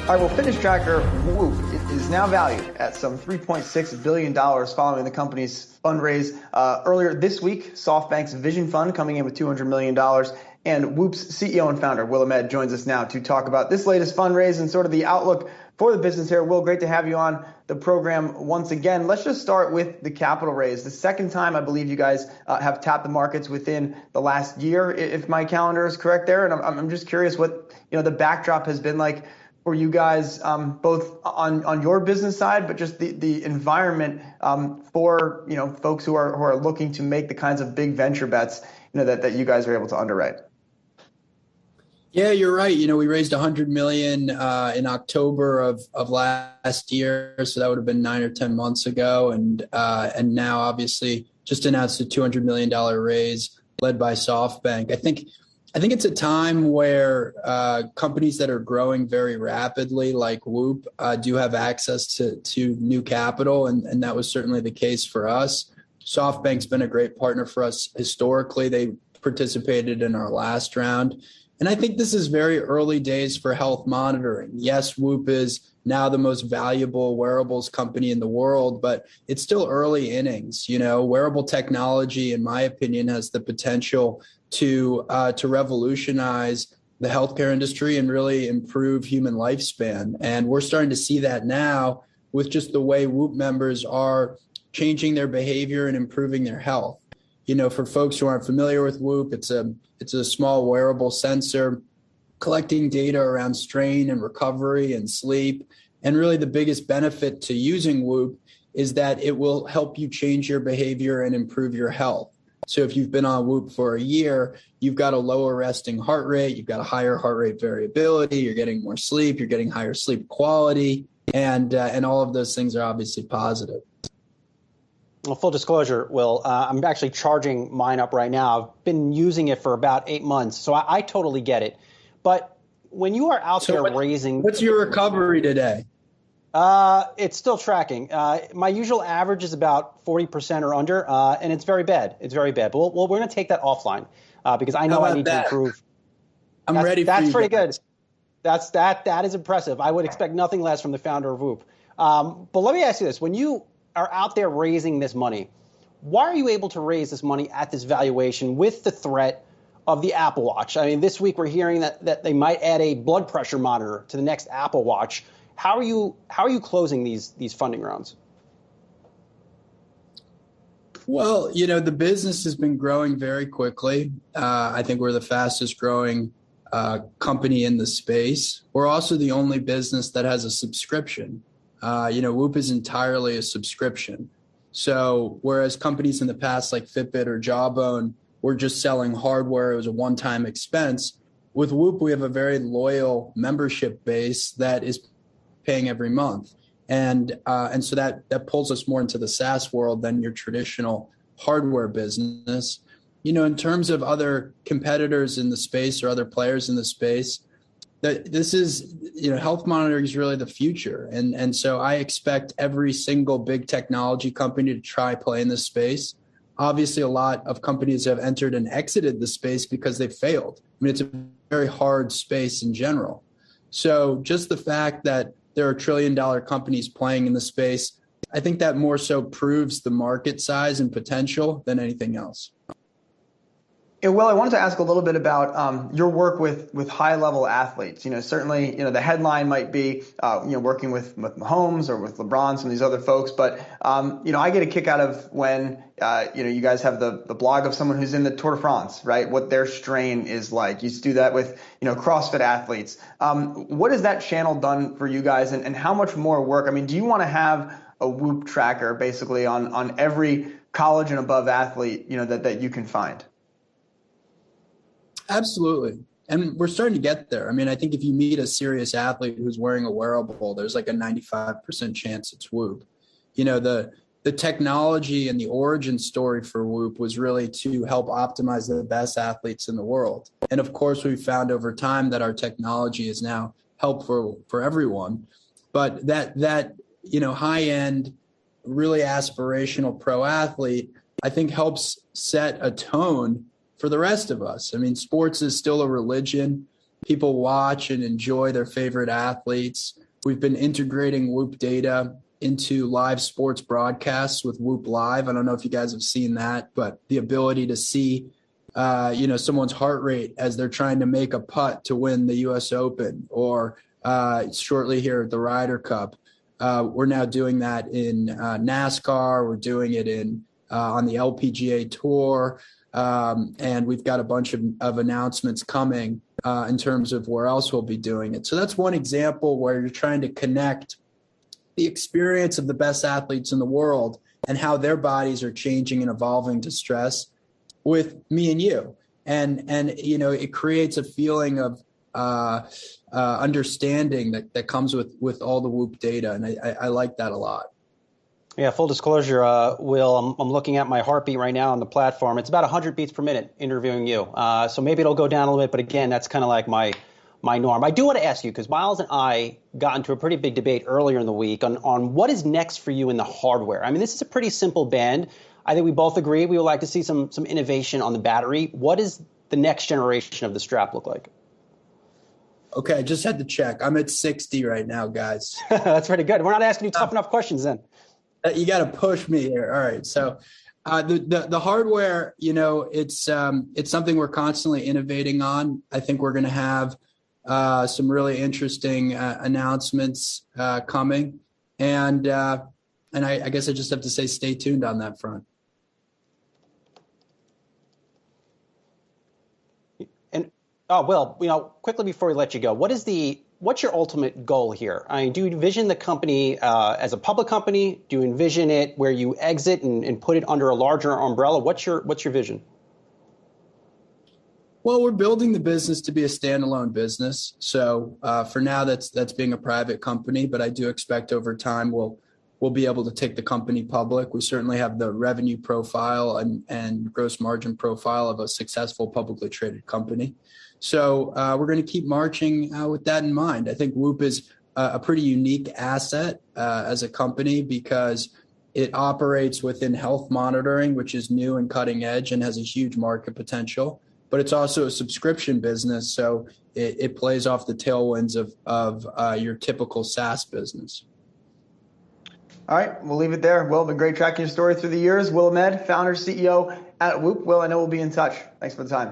All right, well, fitness tracker Whoop is now valued at some $3.6 billion following the company's fundraise earlier this week. SoftBank's Vision Fund coming in with $200 million. And Whoop's CEO and founder, Will Ahmed, joins us now to talk about this latest fundraise and sort of the outlook for the business here. Will, great to have you on the program once again. Let's just start with the capital raise. The second time I believe you guys have tapped the markets within the last year, if my calendar is correct there. And I'm just curious what the backdrop has been like for you guys, both on your business side, but just the environment for folks who are looking to make the kinds of big venture bets that you guys are able to underwrite. Yeah, you're right. We raised $100 million in October of last year, so that would have been 9 or 10 months ago, and now obviously just announced a $200 million raise led by SoftBank. I think it's a time where companies that are growing very rapidly, like Whoop, do have access to new capital, and that was certainly the case for us. SoftBank's been a great partner for us historically. They participated in our last round. And I think this is very early days for health monitoring. Yes, Whoop is now the most valuable wearables company in the world, but it's still early innings. Wearable technology, in my opinion, has the potential to revolutionize the healthcare industry and really improve human lifespan. And we're starting to see that now with just the way Whoop members are changing their behavior and improving their health. For folks who aren't familiar with Whoop, it's a small wearable sensor collecting data around strain and recovery and sleep. And really the biggest benefit to using Whoop is that it will help you change your behavior and improve your health. So if you've been on Whoop for a year, you've got a lower resting heart rate, you've got a higher heart rate variability, you're getting more sleep, you're getting higher sleep quality, and all of those things are obviously positive. Well, full disclosure, Will, I'm actually charging mine up right now. I've been using it for about 8 months, so I totally get it. But when you are out there raising... What's your recovery today? It's still tracking. My usual average is about 40% or under, and it's very bad. It's very bad. But we're going to take that offline because I know I need to improve. I'm ready for you. That's pretty good. That is impressive. I would expect nothing less from the founder of Whoop. But let me ask you this. When you are out there raising this money, why are you able to raise this money at this valuation with the threat of the Apple Watch? I mean, this week we're hearing that they might add a blood pressure monitor to the next Apple Watch. How are you closing these funding rounds? Well, the business has been growing very quickly. I think we're the fastest growing company in the space. We're also the only business that has a subscription. Whoop is entirely a subscription. So whereas companies in the past like Fitbit or Jawbone were just selling hardware, it was a one-time expense. With Whoop, we have a very loyal membership base that is paying every month. And so that pulls us more into the SaaS world than your traditional hardware business. In terms of other competitors in the space or other players in the space, that this is, health monitoring is really the future. And so I expect every single big technology company to try play in this space. Obviously, a lot of companies have entered and exited the space because they failed. I mean, it's a very hard space in general. So just the fact that there are trillion-dollar companies playing in the space, I think that more so proves the market size and potential than anything else. Yeah, Will, I wanted to ask a little bit about your work with high-level athletes. Certainly, the headline might be, working with Mahomes or with LeBron, some of these other folks. But, I get a kick out of when, you guys have the blog of someone who's in the Tour de France, right? What their strain is like. You used to do that with, CrossFit athletes. What has that channel done for you guys, and how much more work? I mean, do you want to have a Whoop tracker basically on every college and above athlete, that you can find? Absolutely. And we're starting to get there. I mean, I think if you meet a serious athlete who's wearing a wearable, there's like a 95% chance it's Whoop. The technology and the origin story for Whoop was really to help optimize the best athletes in the world. And of course, we've found over time that our technology is now helpful for everyone. But that high-end, really aspirational pro athlete, I think helps set a tone for the rest of us. I mean, sports is still a religion. people watch and enjoy their favorite athletes. We've been integrating Whoop data into live sports broadcasts with Whoop Live. I don't know if you guys have seen that, but the ability to see, someone's heart rate as they're trying to make a putt to win the U.S. Open, or shortly here at the Ryder Cup. We're now doing that in NASCAR. We're doing it on the LPGA Tour. And we've got a bunch of announcements coming in terms of where else we'll be doing it. So that's one example where you're trying to connect the experience of the best athletes in the world and how their bodies are changing and evolving to stress with me and you. And it creates a feeling of understanding that comes with all the Whoop data. And I like that a lot. Yeah, full disclosure, Will, I'm looking at my heartbeat right now on the platform. It's about 100 beats per minute interviewing you. So maybe it'll go down a little bit, but again, that's kind of like my norm. I do want to ask you, because Miles and I got into a pretty big debate earlier in the week on what is next for you in the hardware. I mean, this is a pretty simple band. I think we both agree we would like to see some innovation on the battery. What does the next generation of the strap look like? Okay, I just had to check. I'm at 60 right now, guys. That's pretty good. We're not asking you tough enough questions then. You got to push me here. All right. So the hardware, it's something we're constantly innovating on. I think we're going to have some really interesting announcements coming. And I guess I just have to say stay tuned on that front. And Will, quickly before we let you go, what's your ultimate goal here? I mean, do you envision the company as a public company? Do you envision it where you exit and put it under a larger umbrella? What's your vision? Well, we're building the business to be a standalone business. So for now, that's being a private company, but I do expect over time we'll be able to take the company public. We certainly have the revenue profile and gross margin profile of a successful publicly traded company. So we're going to keep marching with that in mind. I think Whoop is a pretty unique asset as a company because it operates within health monitoring, which is new and cutting edge and has a huge market potential. But it's also a subscription business, so it plays off the tailwinds of your typical SaaS business. All right, we'll leave it there. Will, been great tracking your story through the years. Will Ahmed, founder, CEO at Whoop. Will, I know we'll be in touch. Thanks for the time.